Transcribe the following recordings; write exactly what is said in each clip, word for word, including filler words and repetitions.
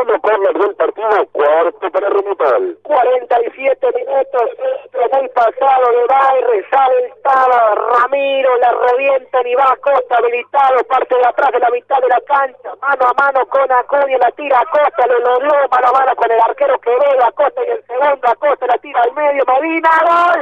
segundo córner del partido, cuarto para Remetal. cuarenta y siete minutos, centro muy pasado de Bairre, sale el Taba, Ramiro, la revienta y va Costa, habilitado, parte de atrás de la mitad de la cancha, mano a mano con Acuña, la tira a Costa, lo logró, mano a mano con el arquero Quevedo, Acosta y el segundo, Acosta la tira al medio, Medina, ¡gol!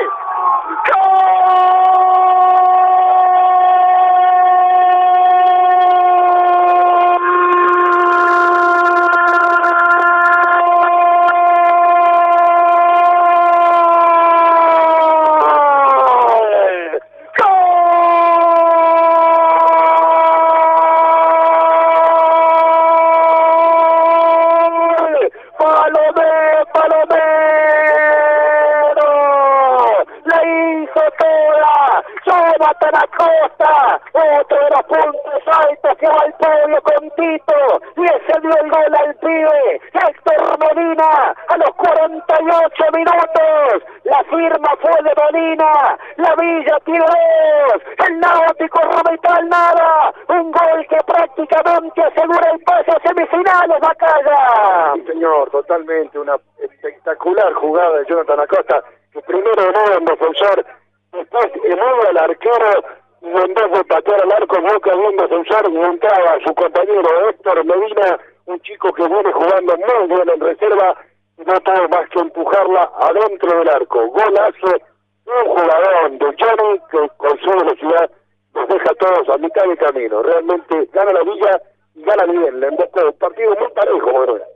Jonathan Acosta, otro de los puntos altos que va al podio con Tito, y ese dio el gol al pibe, Héctor Medina, a los cuarenta y ocho minutos, la firma fue de Medina, la Villa tiró dos, el Náutico Remetal nada, un gol que prácticamente asegura el pase a semifinales, Macaya. Sí, señor, totalmente, una espectacular jugada de Jonathan Acosta, que primero no en defensor, después eleva al arquero y en vez de patear al arco Boca viendo defensor y entraba a su compañero Héctor Medina, un chico que viene jugando muy bien en reserva y no tuvo más que empujarla adentro del arco. Golazo, un jugador de Johnny que con su velocidad los deja a todos a mitad de camino. Realmente gana la Villa y gana bien, le embocó un partido muy parejo, bueno.